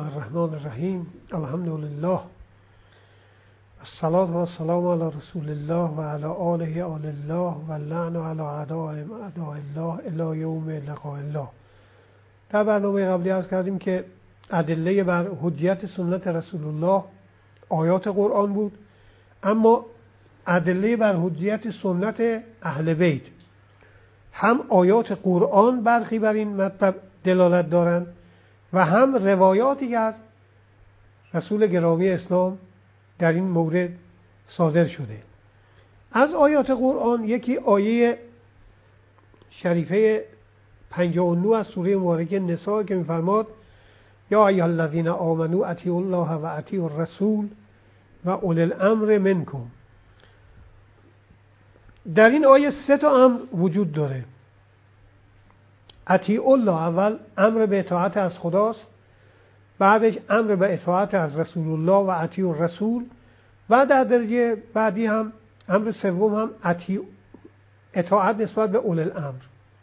الرحمن الرحیم. الحمد لله الصلاة و السلام علی رسول الله و علی آله آل الله و اللعن علی اعدائهم اعداء الله الی یوم لقاء الله. در برنامه قبلی عرض کردیم که ادله بر حجیت سنت رسول الله آیات قرآن بود، اما ادله بر حجیت سنت اهل بیت هم آیات قرآن برخی بر این مطلب دلالت دارند و هم روایاتی از رسول گرامی اسلام در این مورد صادر شده. از آیات قرآن یکی آیه شریفه 59 از سوره مبارکه نساء که می‌فرماد یا ایها الذین آمنوا اطیعوا الله و اطیعوا الرسول و اولی الامر منکم. در این آیه سه تا امر وجود داره. اطیعوا الله، اول امر به اطاعت از خداست، بعدش امر به اطاعت از رسول الله و اطیعوا الرسول، و در درجه بعدی هم امر سوم هم اطاعت نسبت به اولی الامر.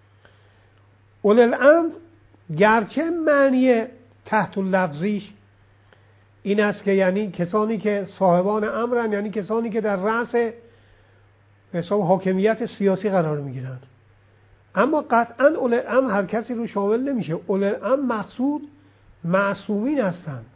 اولی الامر گرچه معنی تحت لفظیش این است که یعنی کسانی که صاحبان امرن، یعنی کسانی که در رأس حساب حاکمیت سیاسی قرار میگیرن، اما قطعا اولی الامر هر کسی رو شامل نمیشه. اولی الامر مقصود معصومین هستند.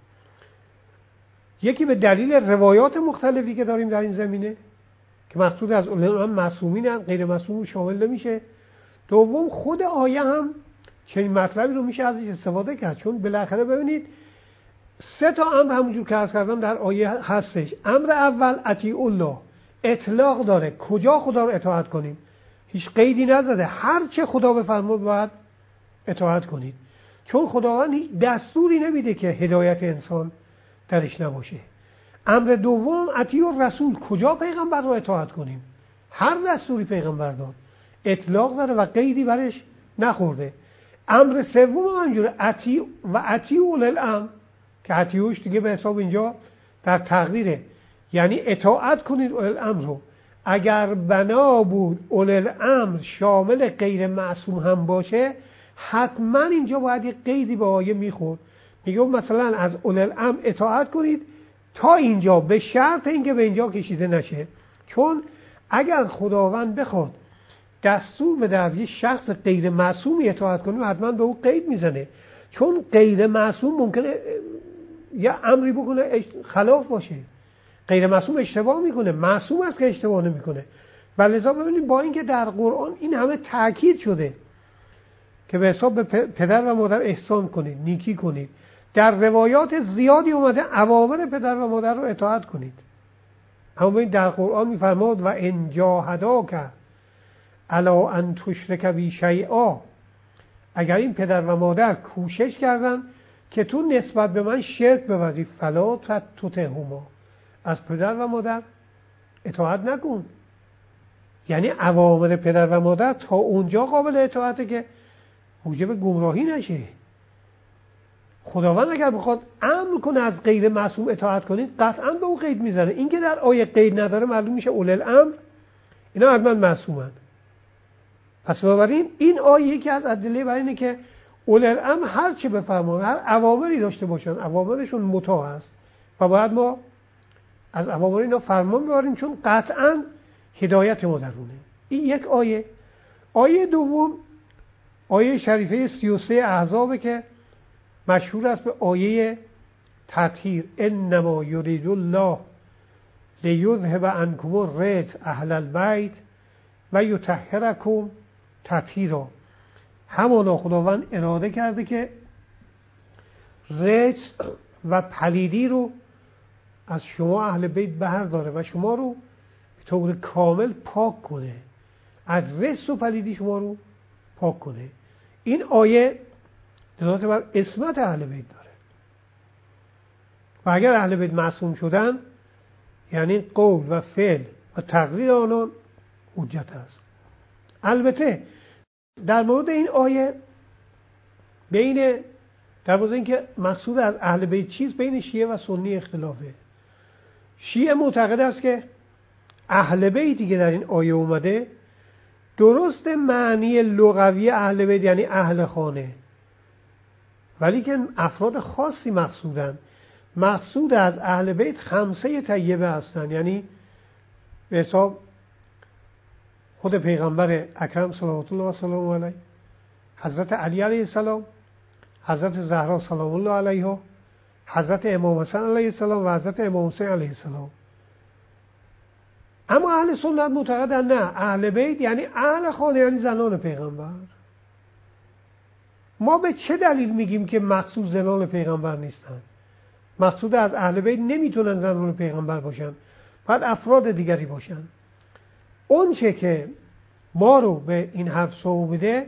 یکی به دلیل روایات مختلفی که داریم در این زمینه که مقصود از اولی الامر معصومین هستند، غیر معصوم شامل نمیشه. دوم، خود آیه هم چنین مطلبی رو میشه ازش استفاده کرد، چون بالاخره ببینید سه تا امر همونجور که عرض کردم در آیه هستش. امر اول اطیعوا الله، اطلاق داره، کجا خدا رو اطاعت کنیم، هیچ قیدی نزده، هر چه خدا بفرماد باید اطاعت کنید، چون خداوند هیچ دستوری نمیده که هدایت انسان درش نباشه. امر دوم اطیعوا الرسول، کجا پیغمبر رو اطاعت کنیم، هر دستوری پیغمبر داد، اطلاق داره و قیدی برش نخورده. امر سوم همینجوره اطیعوا اولی الامر که اطیعوش دیگه به حساب اینجا در تقدیره، یعنی اطاعت کنید اولی الامر رو. اگر بنا بود اولی الامر شامل غیر معصوم هم باشه، حتما اینجا باید یک قیدی به آیه میخورد. میگه مثلا از اولی الامر اطاعت کنید تا اینجا، به شرط اینکه به اینجا کشیده نشه، چون اگر خداوند بخواد دستور بده از یه شخص غیر معصومی اطاعت کنیم، حتما به او قید میزنه، چون غیر معصوم ممکنه یه امری بکنه خلاف باشه. غیر معصوم اشتباه میکنه، معصوم است که اشتباه نمیکنه. و لذا ببینید با اینکه در قرآن این همه تاکید شده که به حساب به پدر و مادر احسان کنید، نیکی کنید، در روایات زیادی اومده اوامر پدر و مادر رو اطاعت کنید. اما ببینید در قرآن میفرماد و ان جاهداک علی ان تشرک بی شیئا، اگر این پدر و مادر کوشش کردن که تو نسبت به من شرک بورزی فلا تطعهما، از پدر و مادر اطاعت نکن. یعنی اوامر پدر و مادر تا اونجا قابل اطاعته که موجب گمراهی نشه. خداوند اگر بخواد امر کنه از غیر معصوم اطاعت کنید، قطعا به او قید میزنه. این که در آیه قید نداره معلوم میشه اولی الامر اینا حتما معصومند. پس بنابراین این آیه یکی از ادله برای اینه که اولی الامر هر چه بفرمایند، هر اوامری داشته باشن، اوامرشون مطاع است و باید ما از اوامر اینا فرمان ببریم، چون قطعا هدایت ما درونه. این یک آیه. آیه دوم آیه شریفه 33 احزاب که مشهور است به آیه تطهیر. انما یرید الله لیذهب عنکم الرجس اهل البیت و یطهرکم تطهیرا. همانا خداوند اراده کرده که رجس و پلیدی رو از شما اهل بیت برداره و شما رو به طور کامل پاک کنه، از رجس و پلیدی شما رو پاک کنه. این آیه دلالت بر عصمت اهل بیت داره و اگر اهل بیت معصوم شدن، یعنی قول و فعل و تقریر آنان حجت است. البته در مورد این آیه در مورد اینکه مقصود از اهل بیت چیست، بین شیعه و سنی اختلافه. شیعه معتقد است که اهل بیتی که در این آیه اومده درست معنی لغوی اهل بیت یعنی اهل خانه ولی که افراد خاصی مقصودن. مقصود از اهل بیت خمسه طیبه هستن، یعنی به حساب خود پیغمبر اکرم صلوات الله و سلام علیه، حضرت علی علیه السلام، حضرت زهرا سلام الله علیها، حضرت امام حسن علیه السلام و حضرت امام حسین علیه السلام. اما اهل سنت معتقدن نه، اهل بیت یعنی اهل خانه، یعنی زنان پیغمبر. ما به چه دلیل میگیم که مقصود زنان پیغمبر نیستن؟ مقصود از اهل بیت نمیتونن زنان پیغمبر باشن، باید افراد دیگری باشن. اون چه که ما رو به این حرف سوق میده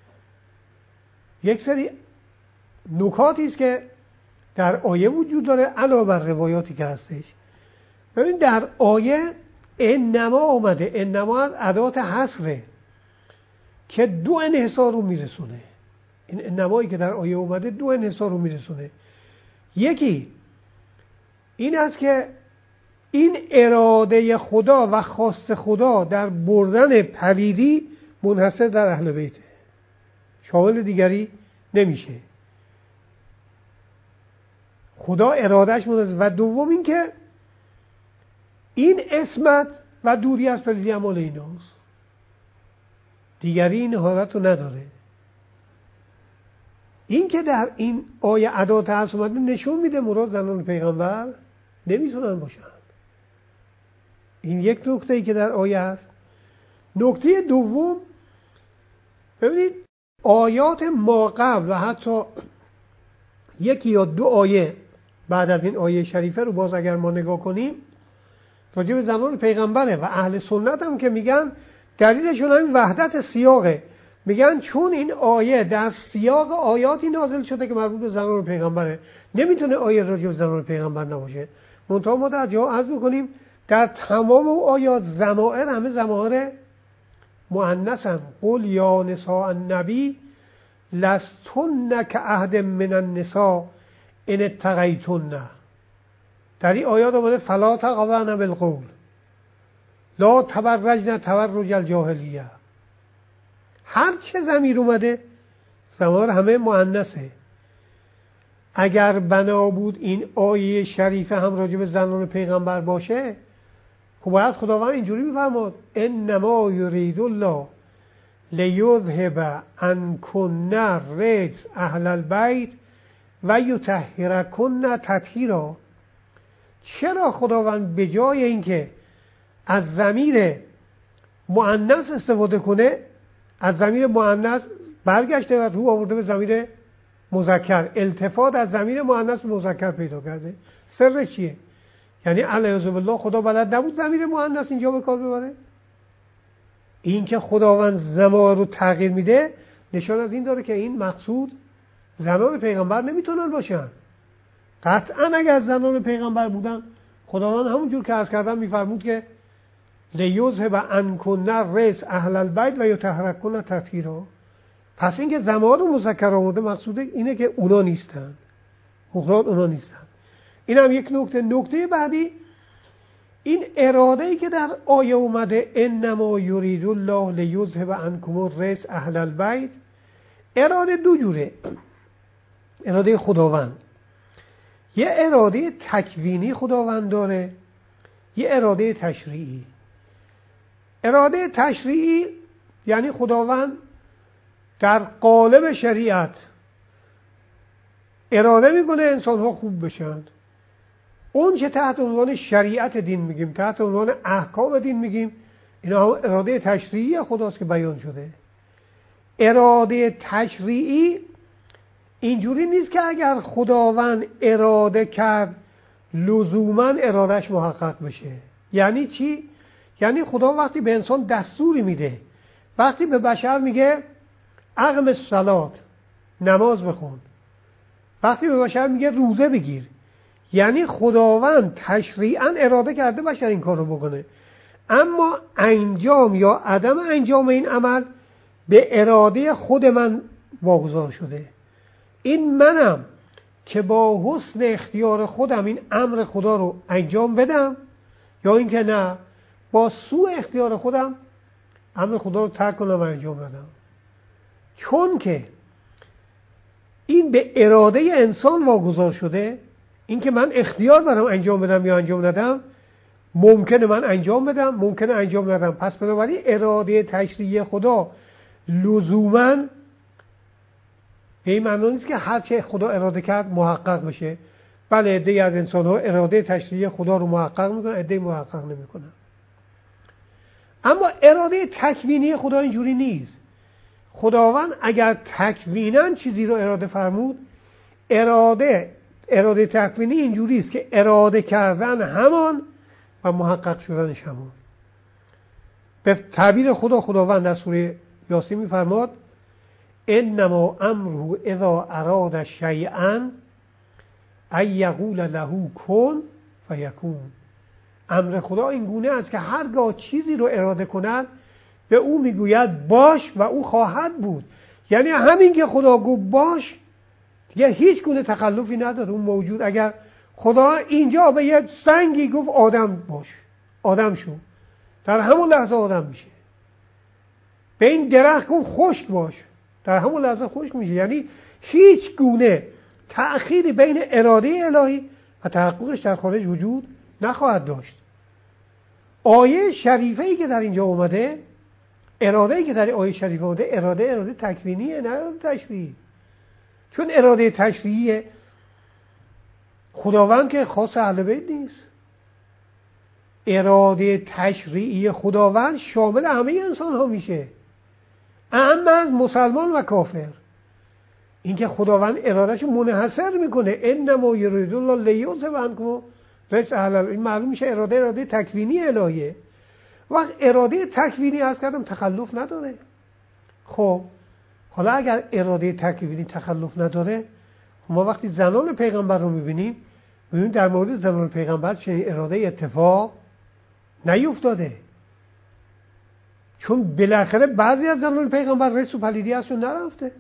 یک سری نکاتی است که در آیه وجود داره علاوه بر روایاتی که هستش. ببین در آیه انما اومده، انما از ادات حصره که دو انحصار رو میرسونه. این انمایی که در آیه اومده دو انحصار رو میرسونه. یکی این است که این اراده خدا و خواست خدا در بردن پلیدی منحصر در اهل بیته، شامل دیگری نمیشه. خدا ارادهش منحصر. و دوم این که این عصمت و دوری از پلیدی مال ایناست، دیگری این حالت رو نداره. این که در این آیه ادات هست اومده نشون میده مراد زنان پیغمبر نمیتونن باشن. این یک نکته ای که در آیه هست. نکته دوم، ببینید آیات ما قبل و حتی یکی یا دو آیه بعد از این آیه شریفه رو باز اگر ما نگاه کنیم راجع به زنان پیغمبره و اهل سنت هم که میگن دلیلشون همین وحدت سیاقه. میگن چون این آیه در سیاق آیاتی نازل شده که مربوط به زنان پیغمبره، نمیتونه آیه راجع به زنان پیغمبر نباشه. منتها ما در جا عرض میکنیم در تمام آیات ضمائر همه ضمائر مؤنثن. قل یا نساء النبی لستن کأحد من النساء ان اتقیتن. در این آیات اومده فلا تخضعن بالقول لا تبرجن تبرج الجاهلیه. هر چه ضمیر اومده ضمائر همه مؤنثه. اگر بنا بود این آیه شریفه هم راجع به زنان پیغمبر باشه خب باید خداوند اینجوری میفرماد انما یرید الله لیذهب عنکن الرجس اهل البیت و یطهرکن تطهیرا. چرا خداوند به جای اینکه از ضمیر مؤنث استفاده کنه از ضمیر مؤنث برگشته و رو آورده به ضمیر مذکر؟ التفات از ضمیر مؤنث به مذکر پیدا کرده. سرش چیه؟ یعنی علیاذ بالله خدا بلد نبود ضمیر مؤنث اینجا به کار ببره؟ این که خداوند ضمائر رو تغییر میده نشان از این داره که این مقصود زنان پیغمبر نمیتونن باشن. قطعا اگر زنان پیغمبر بودن خداوند همونجور که عرض کردم میفرمود که لیذهب عنکن الرجس اهل البیت و یطهرکن تطهیرا. پس اینکه ضمائر رو مذکر آورده مقصود اینه که اونا نیستن، مراد اونا نیستن. این هم یک نکته. نکته بعدی این اراده ای که در آیه اومده انما یرید الله لیذهب عنکم الرجس اهل البیت، اراده دو جوره. اراده خداوند، یه اراده تکوینی خداوند داره، یه اراده تشریعی. اراده تشریعی یعنی خداوند در قالب شریعت اراده میکنه انسان ها خوب بشن. اون چه تحت عنوان شریعت دین میگیم، تحت عنوان احکام دین میگیم، اینا هم اراده تشریعی خداست که بیان شده. اراده تشریعی اینجوری نیست که اگر خداوند اراده کرد لزوما ارادهش محقق بشه. یعنی چی؟ یعنی خدا وقتی به انسان دستوری میده، وقتی به بشر میگه اقم الصلاة نماز بخون، وقتی به بشر میگه روزه بگیر، یعنی خداوند تشریعاً اراده کرده بشر این کار رو بکنه، اما انجام یا عدم انجام این عمل به اراده خود من واگذار شده. این منم که با حسن اختیار خودم این امر خدا رو انجام بدم، یا اینکه نه با سوء اختیار خودم امر خدا رو ترک کنم و انجام بدم. چون که این به اراده انسان واگذار شده. این که من اختیار دارم انجام بدم یا انجام ندم، ممکنه من انجام بدم، ممکنه انجام ندم. پس بنابراین اراده تشریعی خدا لزوماً به این معنی نیست که هر چه خدا اراده کرد محقق بشه. بله، عده‌ای از انسان‌ها اراده تشریعی خدا رو محقق میکنن، عده‌ای محقق نمیکنن. اما اراده تکوینی خدا اینجوری نیست. خداوند اگر تکویناً چیزی رو اراده فرمود، اراده تکوینی اینجوری است که اراده کردن همان و محقق شدنش همان. به تعبیر خداوند در سوره یاسین می‌فرماد انما امره اذا اراد شیئا ان یقول له کن فیکون. امر خدا این گونه است که هرگاه چیزی رو اراده کند به او میگوید باش و او خواهد بود. یعنی همین که خدا گفت باش دیگه هیچ گونه تخلفی نداره اون موجود. اگر خدا اینجا به یه سنگی گفت آدم باش، آدم شو، در همون لحظه آدم میشه. به این درخت گفت خشک باش، در همون لحظه خشک میشه. یعنی هیچ گونه تأخیری بین اراده الهی و تحققش در خارج وجود نخواهد داشت. آیه شریفه‌ای که در اینجا اومده، اراده‌ای که در آیه شریفه اومده، اراده تکوینیه، نه اراده تشریعی. چون اراده تشریعی خداوند که خاص اهل بیت نیست. اراده تشریعی خداوند شامل همه انسان ها میشه، اما از مسلمان و کافر. اینکه خداوند ارادهشو منحصر میکنه انما یرید الله لیذهب عنکم رجس اهل البیت، این معلوم میشه اراده تکوینی الهیه. وقت اراده تکوینی از کردم تخلف نداره. خب حالا اگر اراده تکوینی تخلف نداره، ما وقتی زنان پیغمبر رو میبینیم در مورد زنان پیغمبر چنین اراده اتفاق نیفتاده. چون بالاخره بعضی از زنان پیغمبر رجس و پلیدی ازشون نرفته.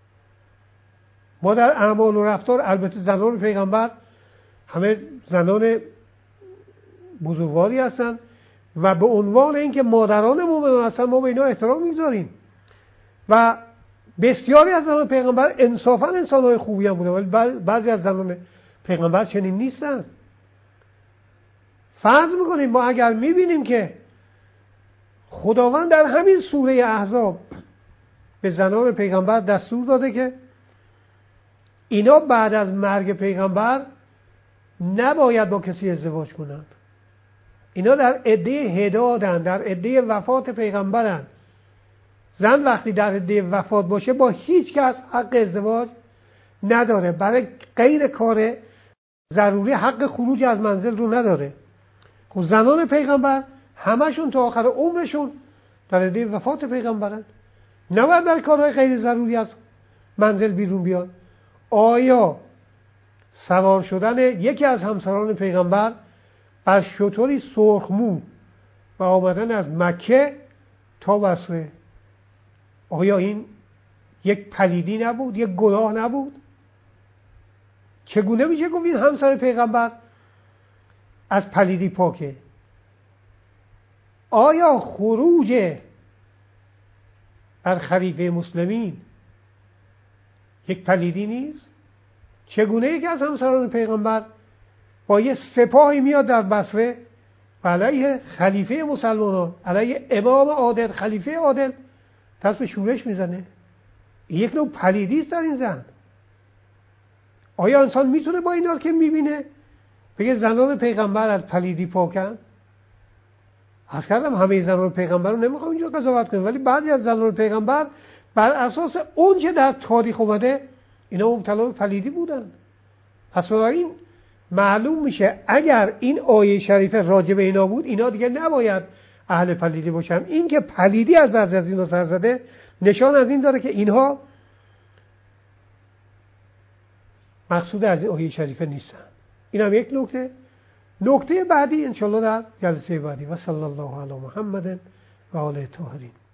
ما در اعمال و رفتار البته زنان پیغمبر همه زنان بزرگواری هستن و به عنوان اینکه مادران مومنان هستن ما به اینا احترام میگذاریم و بسیاری از زنان پیغمبر انصافا انسان‌های خوبی هم بودن، ولی بعضی از زنان پیغمبر چنین نیستن. فرض میکنیم ما اگر میبینیم که خداوند در همین سوره احزاب به زنان پیغمبر دستور داده که اینا بعد از مرگ پیغمبر نباید با کسی ازدواج کنند، اینا در عده هدادن، در عده وفات پیغمبرن. زن وقتی در عده وفات باشه با هیچ کس حق ازدواج نداره، برای غیر کار ضروری حق خروج از منزل رو نداره. خب زنان پیغمبر همشون تا آخر عمرشون در عده وفات پیغمبرن، نباید در کارهای غیر ضروری از منزل بیرون بیان. آیا سوار شدن یکی از همسران پیغمبر بر شتری سرخمو و آمدن از مکه تا بصره، آیا این یک پلیدی نبود، یک گناه نبود؟ چگونه میشه گفت این همسر پیغمبر از پلیدی پاکه؟ آیا خروج بر خلیفه مسلمین یک پلیدی نیست؟ چگونه یکی از همسران پیغمبر با یه سپاهی میاد در بصره و علیه خلیفه مسلمانان، علیه امام عادل، خلیفه عادل دست به شورش میزنه؟ یک نوع پلیدی است در این زن. آیا انسان میتونه با اینا که میبینه بگه زنان پیغمبر از پلیدی پاکن؟ عرض کردم همه زنان پیغمبر رو نمیخوام اینجا قضاوت کنیم، ولی بعضی از زنان پیغمبر بر اساس اون چه در تاریخ اومده اینا مبتلا به پلیدی بودن. پس بنابراین معلوم میشه اگر این آیه شریفه راجع به اینا بود، اینا دیگه نباید اهل پلیدی باشن. این که پلیدی از بعضی از اینا سر زده نشان از این داره که اینها مقصود از این آیه شریفه نیستن. این هم یک نکته. نکته بعدی انشالله در جلسه بعدی. و صلی الله علی محمد و آله طاهرین.